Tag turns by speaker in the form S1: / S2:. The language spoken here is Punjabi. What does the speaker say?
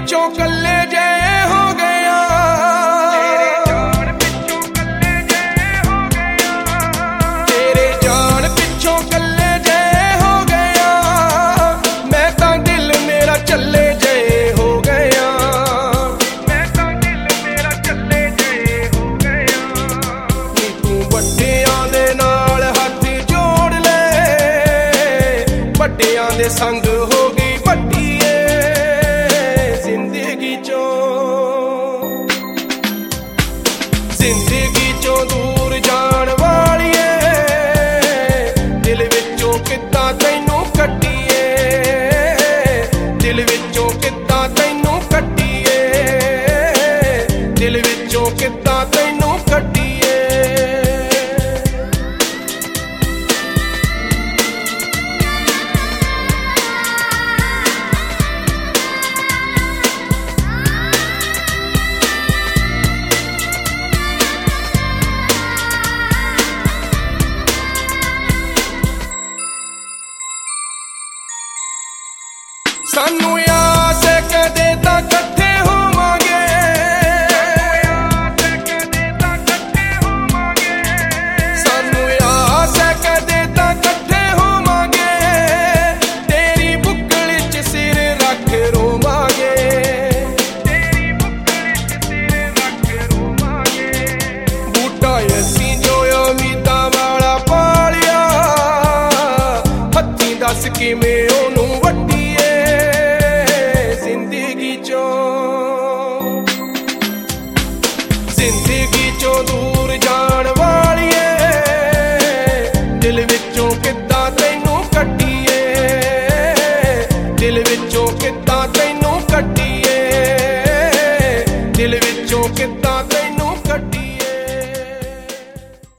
S1: ਪਿੱਛੋਂ ਕੱਲੇ ਜੇ ਹੋ ਗਿਆ, ਤੇਰੇ ਜਾਣ ਪਿੱਛੋਂ ਕੱਲੇ ਜੇ ਹੋ ਗਿਆ, ਮੈਂ ਤਾਂ ਦਿਲ ਮੇਰਾ ਚੱਲੇ ਜੇ ਹੋ ਗਿਆ, ਮੈਂ ਤਾਂ ਦਿਲ ਮੇਰਾ ਚੱਲੇ ਜੇ ਹੋ ਗਿਆ। ਨੀ ਤੂੰ ਵੱਡਿਆਂ ਦੇ ਨਾਲ ਹੱਥ ਜੋੜ ਲੈ, ਵੱਡਿਆਂ ਦੇ ਸੰਗ ਹੋ ਗਈ ਵੱਡੀ ਜ਼ਿੰਦਗੀ ਚੋਂ ਦੂਰ ਜਾਣ ਵਾਲੀਏ, ਦਿਲ ਵਿੱਚੋਂ ਕਿੱਦਾਂ ਤੈਨੂੰ ਕੱਢੀਏ, ਦਿਲ ਵਿੱਚੋਂ ਕਿੱਦਾਂ ਤੈਨੂੰ ਕੱਢੀਏ, ਦਿਲ ਵਿੱਚੋਂ ਕਿੱਦਾਂ ਤੈਨੂੰ ਕੱਢੀਏ। ਸਾਨੂੰ ਆਸ ਕਦੇ ਤਾਂ ਇਕੱਠੇ ਹੋਵਾਂਗੇ, ਸਾਨੂੰ ਆਸ ਕਦੇ ਤਾਂ ਇਕੱਠੇ ਹੋਵਾਂਗੇ, ਤੇਰੀ ਬੁੱਕਲ 'ਚ ਸਿਰ ਰੱਖ ਰੋਵਾਂਗੇ, ਤੇਰੀ ਬੁੱਕਲ 'ਚ ਸਿਰ ਰੱਖ ਰੋਵਾਂਗੇ। ਬੂਟਾ ਅਸੀਂ ਜੋ ਉਮੀਦਾਂ ਵਾਲਾ ਪਾਲਿਆ, ਹੱਥੀਂ ਦੱਸ ਕਿਵੇਂ ਉਹਨੂੰ ਵੱਡੀ ਜ਼ਿੰਦਗੀ ਚੋਂ ਦੂਰ ਜਾਣ ਵਾਲੀਏ, ਦਿਲ ਵਿੱਚੋਂ ਕਿੱਦਾਂ ਤੈਨੂੰ ਕੱਢੀਏ, ਦਿਲ ਵਿੱਚੋਂ ਕਿੱਦਾਂ